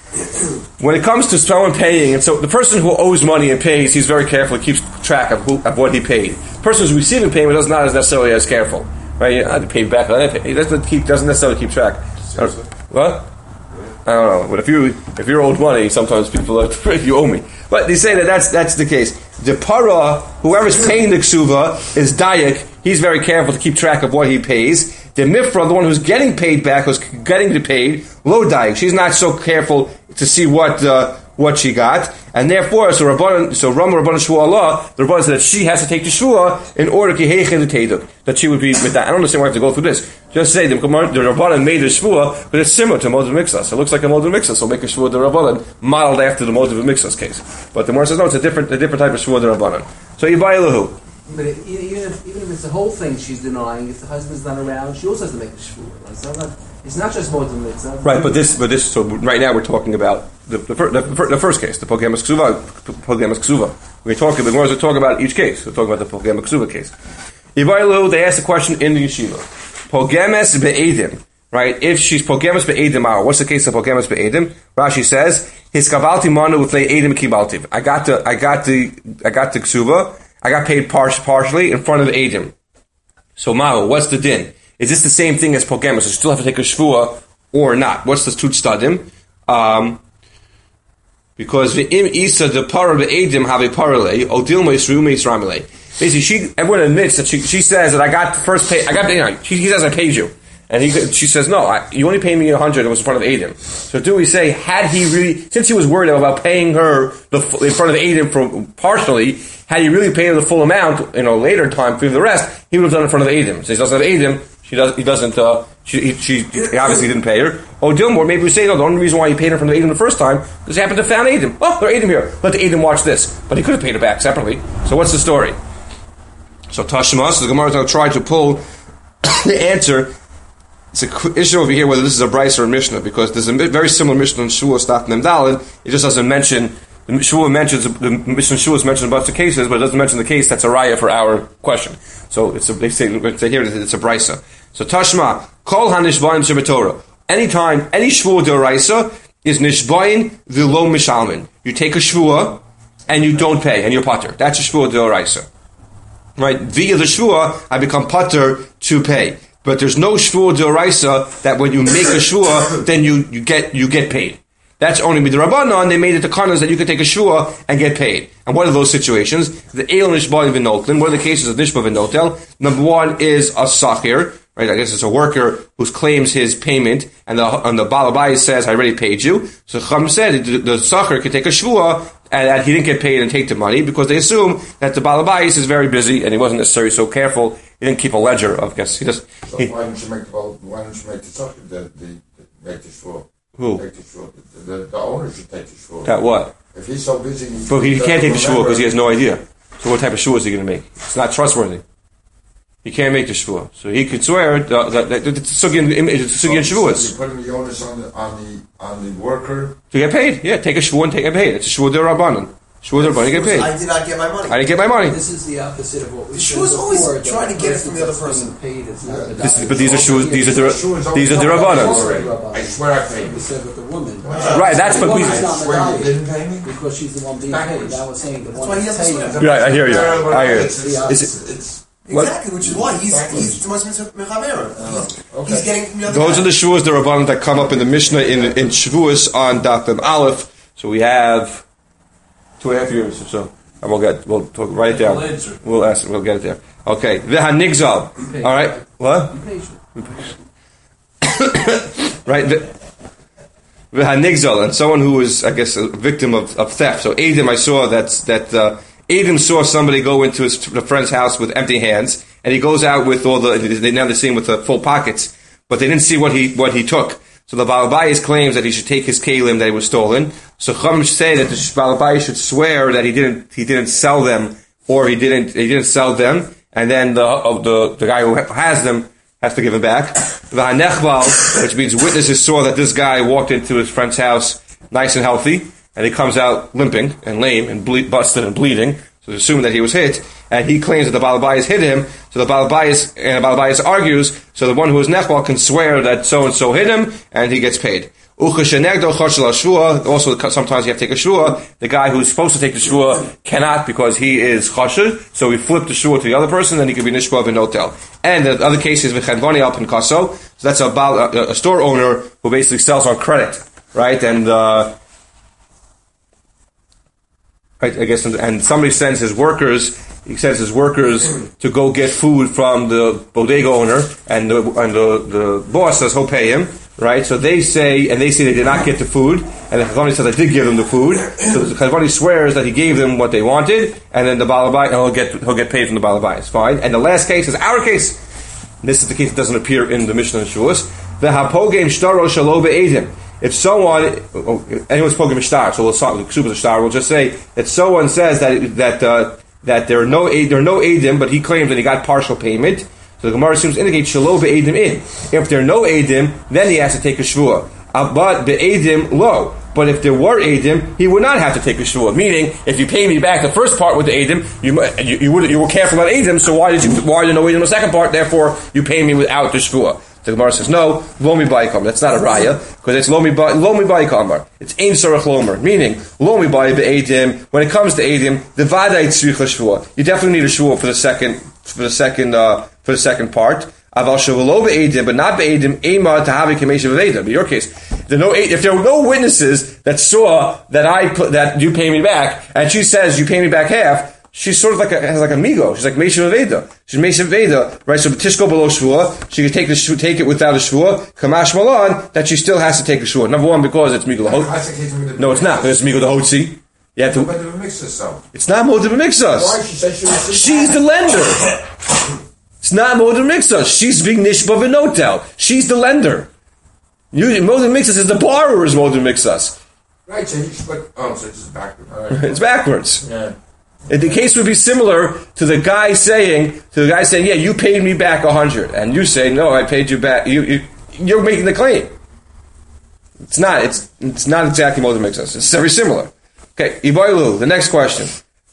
When it comes to someone paying, and so the person who owes money and pays, he's very careful, he keeps track of, who, of what he paid. The person who's receiving payment is not as necessarily as careful, right? You know, I had to pay back. He doesn't keep, doesn't necessarily keep track. Seriously? What? I don't know. But if you if you're owed money, sometimes people are you owe me. But they say that that's that's the case. The para, whoever's paying the ksuva is dayak. He's very careful to keep track of what he pays. The mifra, the one who's getting paid back, who's getting the paid, lo dayak. She's not so careful to see what uh, what she got, and therefore, so Rabban, so Ram Rabban Shvuah Allah, the Rabban said that she has to take the shvuah in order ki heichen the teiduk, that she would be with that. I don't understand why I have to go through this. Just say the, the Rabbanan made the shvuah, but it's similar to Moed Mixas. It looks like a Moed Mixas, so make a shvuah the Rabbanan modeled after the Moed Mixas case. But the Gemara says no, it's a different a different type of shvuah the Rabbanan. So you buy lahu. But it, even if even if it's the whole thing she's denying, if the husband's not around, she also has to make the shvuah. It's not, not, it's not just Moed Mixas. Right, but this, but this. So right now we're talking about the the, fir, the, the first case, the Pogamas Ksuva. Pogamas Ksuva. We're talking. The Gemara is talking about each case. We're talking about the Pogamas Ksuva case. Ibailu, they asked a question in the yeshiva. Pogemes be'edim, right? If she's pogemes be'edim, what's the case of pogemes be'edim? Rashi says, his kabalti manu with edim kibalti. I got the, I got the, I got the ksuba. I got paid par- partially in front of edim. So Mahu, what's the din? Is this the same thing as pogemes? You still have to take a shvuah or not? What's the tut stadim? Um, because the im isa the para be'edim have a parale odil meisru meisramile. Basically, she everyone admits that she she says that I got the first pay. I got the, you know, she, he says I paid you, and he she says no, I, you only paid me a hundred. It was in front of Adam. So do we say had he really, since he was worried about paying her the in front of Adam for partially, had he really paid her the full amount, you know, later time for the rest, he would have done it in front of Adam. So he doesn't have Adam. She does. He doesn't. Uh, she, she he obviously didn't pay her. Oh, Dilmore, maybe we say no. The only reason why he paid her from the Adam the first time because he happened to found Adam. Oh, they're Adam here. Let the Adam watch this. But he could have paid her back separately. So what's the story? So Tashma, so the Gemara is going to try to pull the answer. It's an issue over here whether this is a Bryce or a Mishnah, because there's a very similar Mishnah in Shua Stat Nemdalin. It just doesn't mention, the Shua mentions, the Mishnah Shua mentions a bunch of cases, but it doesn't mention the case that's a raya for our question. So it's a, they say, they say here it's a Brysa. So Tashma, Kol HaNishbaim Shebetorah. Anytime, any Shua D'Oraisa is Nishbaim V'lo Mishalmin. You take a Shua and you don't pay, and you're pater. That's a Shua D'Oraisa. Right, via the shvuah, I become pater to pay. But there's no shvuah d'oraisa that when you make a shvuah, then you, you get you get paid. That's only with the Rabbanon. They made it the kanas that you can take a shvuah and get paid. And what are those situations? The el nishba v'notel. What are the cases of nishba v'notel? Number one is a sachir. Right, I guess it's a worker who claims his payment, and the and the balabai says, "I already paid you." So Chum said the, the sachir could take a shvuah and that he didn't get paid and take the money because they assume that the balabais is very busy and he wasn't necessarily so careful. He didn't keep a ledger of guess. He just. So he, why don't you make the why don't you make the sachir the, the, the make the shvuah? Who? Take the shvuah. The, the, the owner should take the shvuah. That what? If he's so busy, he, But he, he can't take the shvuah because he has no idea. So what type of shvuah is he going to make? It's not trustworthy. He can't make the shvuah, so he could swear that that it's sugian shvuahs. You're putting the onus on the on the on the worker to get paid. Yeah, take a shvuah and take a paid. It's a shvuah d'Rabbanan. Shvuah d'Rabbanan, get paid. I did not get my money. I didn't get my money. This is the opposite of what we The said shvuah is always before, trying to get it from the other person. Paid, it's not the This is, but these are shvuahs. These are the these are the I Rabbanans. swear I paid. We said with the woman. Right, that's the what we. woman's not Swear you medallion didn't pay me. because she's the one being paid. That was saying the one why he that's has to paying. swear. Yeah, I hear you. I hear you. It's, Yeah. it's, Is it's, Exactly, which is why he's Exactly. he's the Muslim Mechavera. He's, okay. he's getting from the other Those guy. are the shvuahs the Rabbanan that come up in the Mishnah in in Shavuos on Datam Aleph. So we have two and a half years or so, and we'll get we'll talk, write it down. We'll ask. We'll get it there. Okay, v'hanigzal. All right, what? Right. V'hanigzal, and someone who was, I guess, a victim of, of theft. So Adam, I saw that's that. Uh, Adam saw somebody go into his a friend's house with empty hands, and he goes out with all the. They now they see him with the full pockets, but they didn't see what he what he took. So the Balabais claims that he should take his kalim that he was stolen. So Chum say that the Balabais should swear that he didn't he didn't sell them, or he didn't he didn't sell them, and then the uh, the the guy who has them has to give him back. V'hanechval, which means witnesses saw that this guy walked into his friend's house nice and healthy, and he comes out limping and lame and ble- busted and bleeding. So assuming that he was hit, and he claims that the Balabayas hit him. So the Balabayas and the Balabayas argues. So the one who is nechval can swear that so and so hit him, and he gets paid. Also, sometimes you have to take a shvua. The guy who's supposed to take the shvua cannot because he is chasher. So we flip the shvua to the other person, then he can be nishba b'notel. And the other case is v'chenvani al pinkaso. So that's a, a, a store owner who basically sells on credit, right? And uh, right, I guess, and somebody sends his workers. He sends his workers to go get food from the bodega owner, and the and the, the boss says he'll pay him. Right, so they say, and they say they did not get the food, and the Chazvani says I did give them the food. So the Chazvani swears that he gave them what they wanted, and then the Balabai, and he'll get he'll get paid from the Balabai. It's fine. And the last case is our case. This is the case that doesn't appear in the Mishnah and Shuas. The hapogem shtaro shalo be'edim. If someone, oh, anyone's pogem shtar, so we'll start with the shtar. We'll just say that someone says that that uh, that there are no there are no edim, but he claims that he got partial payment. So the Gemara seems to indicate shalo be'edim in. If there are no edim, then he has to take a shvua. Uh, but be'edim lo. But if there were edim, he would not have to take a shvua. Meaning, if you pay me back the first part with the edim, you you, you, would, you were careful about edim. So why did you why did no edim in the second part? Therefore, you pay me without the shvua. The Gemara says no. Lomi ba'ikam. That's not a raya because it's lomi lomi ba'ikam. It's ein sarach lomer. Meaning lomi ba'i be'edim. When it comes to edim, the vadai tzricha shvua. You definitely need a shvua for the second for the second. Uh, For the second part, aval shavalo be'edim, but not be'edim ema tahavi kamesha be'edim. In your case, there no if there were no witnesses that saw that I put that you pay me back, and she says you pay me back half, she's sort of like a, has like a migo. She's like mesha be'edim. She's mesha be'edim, right? So tishko below shvua, she can take the take it without a shvua. Kamash malan that she still has to take a shvua. Number one, because it's migo lahotzi. No, it's not. It's migo lahotzi. You have to. It's not modeh b'mixas. Why she said she was? She's the lender. It's not modeh b'mixas. She's being nishba v'notel. She's the lender. You, modeh b'mixas is the borrower's modeh b'mixas. Right, so you but oh, so it's backwards. Right. It's backwards. Yeah. And the case would be similar to the guy saying, to the guy saying, yeah, you paid me back a hundred, and you say, no, I paid you back. You, you, you're making the claim. It's not. It's it's not exactly modeh b'mixas. It's very similar. Okay, Iboilu, the next question.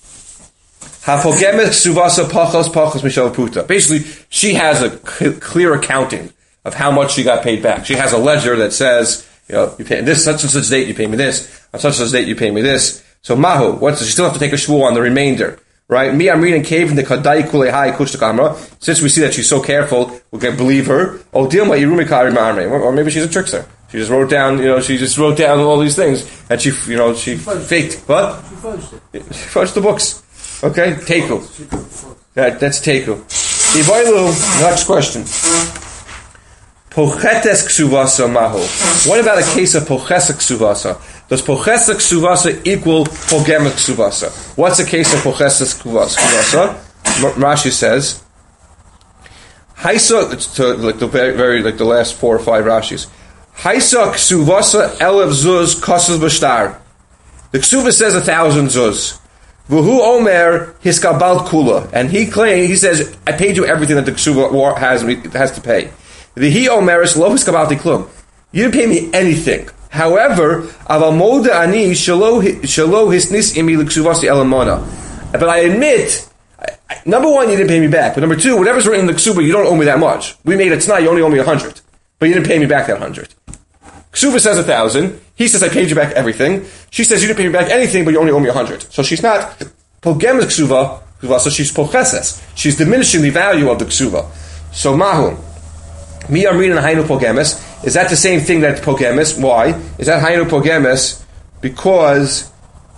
Basically, she has a clear accounting of how much she got paid back. She has a ledger that says, you know, you pay this such and such date, you pay me this. On such and such date, you pay me this. So Mahu, what's she still have to take a shvua on the remainder, right? Me, I'm reading cave in the kadai kulehai kushtakamra. Since we see that she's so careful, we can believe her. Oh, deal my irumikari marme, or maybe she's a trickster. She just wrote down, you know, she just wrote down all these things, and she, you know, she, she faked. What? She fudged it. She fudged the books. Okay, Teiku. That, that's Teiku. Ivoilu, next question. Pochetes ksuvasa maho. What about a case of pochesa ksuvasa? Does pochesa ksuvasa equal pogema ksuvasa? What's the case of pochesa ksuvasa? Rashi says, Haisa, it's to, like the very, very, like the last four or five Rashis. Haisa ksuvasa elev zuz kosas b'shtar. The ksuva says a thousand zuz. V'hu omer hiskabalt kula, and he claims, he says, I paid you everything that the ksuva has has to pay. V'hi omeris lo hiskabalti klum. You didn't pay me anything. However, aval moda ani shalo shalo hisnis imi l'ksuvasi elamona. But I admit, number one, you didn't pay me back. But number two, whatever's written in the ksuva, you don't owe me that much. We made it tonight, you only owe me a hundred, but you didn't pay me back that hundred. Ksuva says a thousand. He says, I paid you back everything. She says, you didn't pay me back anything, but you only owe me a hundred. So she's not pogemes ksuva, so she's pocheses. She's diminishing the value of the ksuva. So mahu, mi amrin and hainu pogemes. Is that the same thing that pogemes? Why? Is that hainu pogemes? Because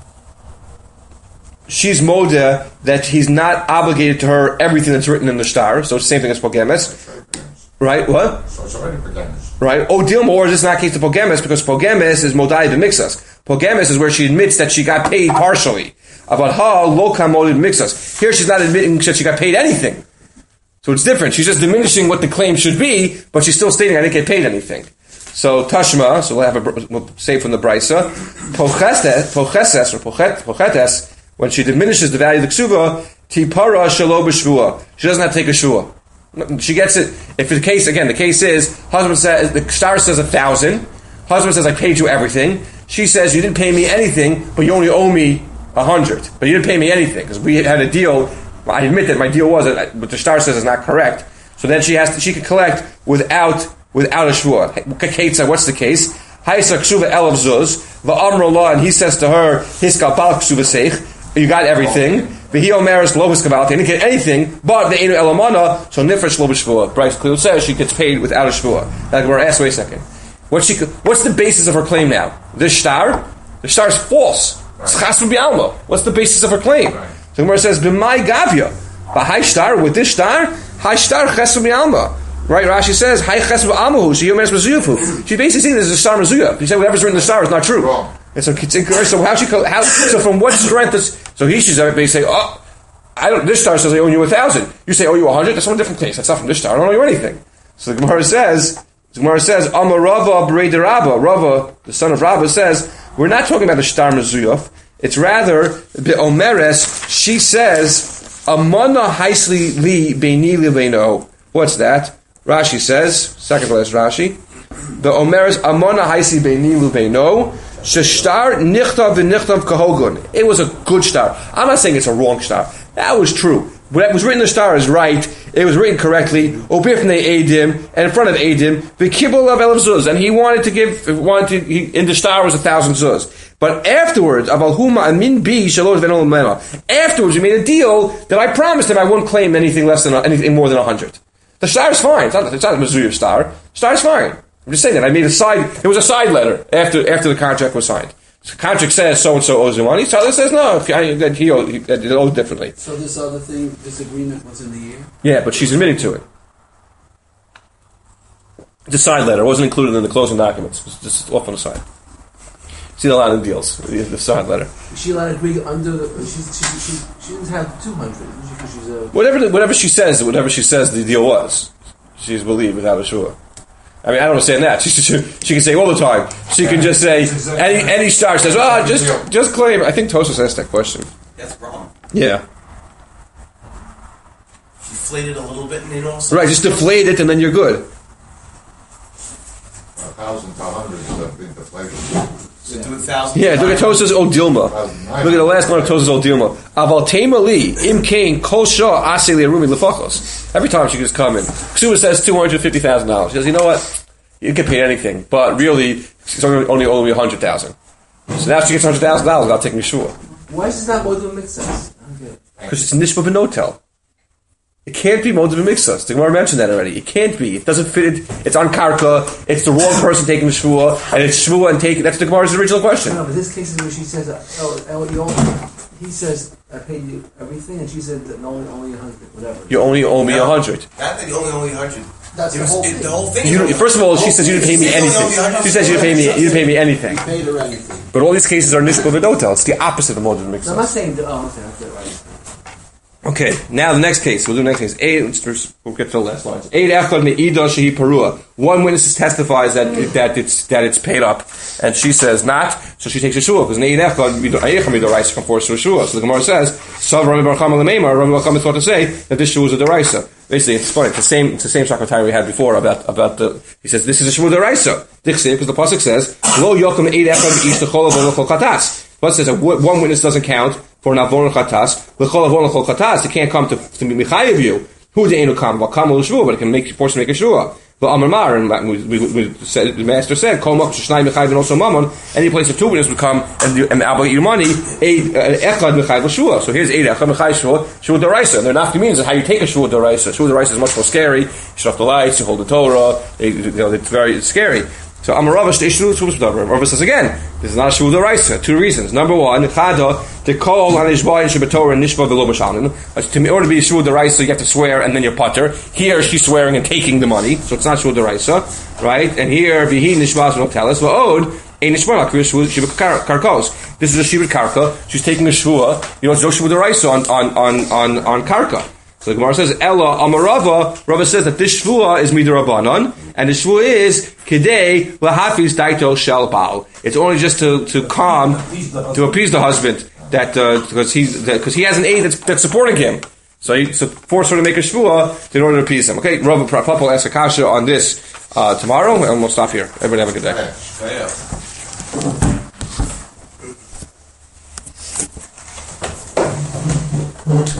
she's moda that he's not obligated to her everything that's written in the star. So it's the same thing as pogemes. Right? What? So it's already pogemes. Right? Oh, Dilma, or is this not case to pogemes? Because pogemes is modai b'mixas. Pogemes is where she admits that she got paid partially. About ha lo kamodid mixas. Here she's not admitting that she got paid anything. So it's different. She's just diminishing what the claim should be, but she's still stating I didn't get paid anything. So Tashma, so we'll have a we'll say from the Brisa, pocheses pocheses or pochet when she diminishes the value of the ksuva, tipara shalo b'shvua. She doesn't have to take a shvua. She gets it. If the case again, the case is husband says the star says a thousand. Husband says I paid you everything. She says you didn't pay me anything, but you only owe me a hundred. But you didn't pay me anything because we had a deal. Well, I admit that my deal was, but the star says is not correct. So then she has to, she could collect without without a shvua. Kaketza, what's the case? Haisa ksuva elav zuz va'amrullah, and he says to her, hiska bal ksuva seich. You got everything. V'hi omeres lo hiskavalti. He didn't get anything, but the enu elamana, so nifresh lo b'shvua. Bryce clearly says she gets paid without a shvua. Now we're asked, wait a second. What's she? What's the basis of her claim now? This star? The star is false. It's chas v'bi'alma. What's the basis of her claim? Right. So the Gemara says, b'mai gavya. B'hai star, with this star, hai star chas v'bi'alma. Right, Rashi says, hai ches v'amahu, she yomeres mezuyavhu. She's basically saying there's a star mezuyav. She said whatever's written in the star is not true. Wrong. And so it's incorrect. So how she how so from what strength is so he should basically say, oh, I don't. This star says I owe you a thousand. You say I owe you a hundred. That's one different case. That's not from this star. I don't owe you anything. So the Gemara says, the Gemara says, Amar Rava b'rei de Rabba. Rava, the son of Rabba, says we're not talking about the star mezuyav. It's rather the Omeres. She says, Amana haisli li beini lebeino. What's that? Rashi says, second to last Rashi, the Omeres Amana haisli beini lebeino. Sheshtar nichtav v'nichtav kahogun. It was a good star. I'm not saying it's a wrong star. That was true. What was written in the star is right. It was written correctly. Obifnei Eidim, and in front of Eidim, v'kibul of elav zuz, and he wanted to give, wanted to, he, in the star was a thousand zuz. But afterwards, aval huma amin bi shalosh v'enol mena. Afterwards, we made a deal that I promised him I wouldn't claim anything less than anything more than a hundred. The star is fine. It's not, it's not a Mizuyev star. The star is fine. I'm just saying that. I made a side, it was a side letter after after the contract was signed. So the contract says so-and-so owes him money. So says no, if I, that he owed, he owed differently. So this other thing, this agreement was in the year? Yeah, but she's admitting to it. It's a side letter. It wasn't included in the closing documents. It was just off on the side. See a lot of deals, the, the side letter. Is she allowed to agree under the, she, she, she, she didn't have two hundred. She, she's a, whatever, whatever she says, whatever she says the deal was, she's believed without a shua. I mean, I don't understand that. She, she, she can say all the time. She can just say, any any star says, oh, just just claim. I think Tosfos asked that question. That's wrong. Yeah. Deflate it a little bit and then also... Right, just deflate it and then you're good. A thousand to a hundred is a big deflation. So do a thousand. Yeah, look at Tosfos Od Dilma. Look at the last one of Tosfos Od Dilma. Aval tema li im kain kol shah aseh le'arumi lefachos. Every time she just come in, Ksuba says two hundred fifty thousand dollars. She says, you know what? You didn't get paid anything, but really, she's only only owing me a hundred thousand. So now she gets hundred thousand dollars. I'll take me sure. Why is this not more than mixas? Because it's a nishma b'notel. It can't be moed b'mixas. The Gemara mentioned that already. It can't be. It doesn't fit. It. It's on karka. It's the wrong person taking the shvua, and it's shvua and taking. That's the Gemara's original question. No, but this case is where she says, oh, oh, you only, he says, I paid you everything, and she said that no, only a hundred, whatever. You only owe me a hundred. That thing, you only owe me a hundred. That's the whole thing. The whole thing. You, first of all, she says you didn't pay me anything. She says you didn't pay me. You didn't pay me anything. You paid her anything. But all these cases are nishma v'notel. It's the opposite of moed b'mixas. No, I'm not saying. Oh, okay, okay, right. Okay, now the next case. We'll do the next case. Eight, we'll get to the last lines. Eight echad me'idah shehi parua. One witness testifies that that it's that it's paid up, and she says not. So she takes a shua because eight echad eicham midoraisa can force a shua. So the Gemara says, "Sav Rami Bar Chama lemeimar." Rami Bar Chama thought to say that this shua is a deraisa. Basically, it's funny. It's the same. It's the same shakatai we had before about about the. He says this is a shua deraisa. Dichsev because the pasuk says lo yokum eight echad ish techol avon l'chol katas. But it says that one witness doesn't count for an avon chatas. L'chol avon l'chol chatas. It can't come to to be mechayev you. Who the enu kam? Well, kam l'shvua, but it can make force to make a shua. But Amar Mar, and we, we, we said, the master said, "Kol mak shnai mechayev and also mammon." Any place that two witnesses would come and and abel your money, eight echad mechayev l'shua. So here's eight echad mechayev shua shua deraisa. And they're not means how you take a shua deraisa. Shua deraisa is much more scary. You shut off the lights, you hold the Torah. They, you know, it's very it's scary. So Amarava Shteishru Tzvus Rava says again, this is not a Shvu D'Oraisa. Two reasons. Number one, Chada, the call on Ishba and Shabbatorah and Nishba V'lo B'Shalin. In order to be a Shvu D'Oraisa, you have to swear and then you're putter. Here she's swearing and taking the money, so it's not Shvu D'Oraisa, right? And here, V'hi Nishba V'lo Teles V'od, Ein Nishba L'Akriya Shvu Karkos. This is a Shivut Karka. She's taking a Shvua. You know, it's no Shvu D'Oraisa on on on on on Karka. So the Gemara says, Ella Amarava, Rava says that this Shvua is Midirabanan, and the Shvua is Kidei Lahafiz Daito Shel Baal. It's only just to, to calm, to appease the husband, that because uh, he's because he has an aide that's, that's supporting him. So he so force her to make a shvua in order to appease him. Okay, Rav Papa will ask a kasha on this uh, tomorrow, and we'll stop here. Everybody have a good day. Yeah.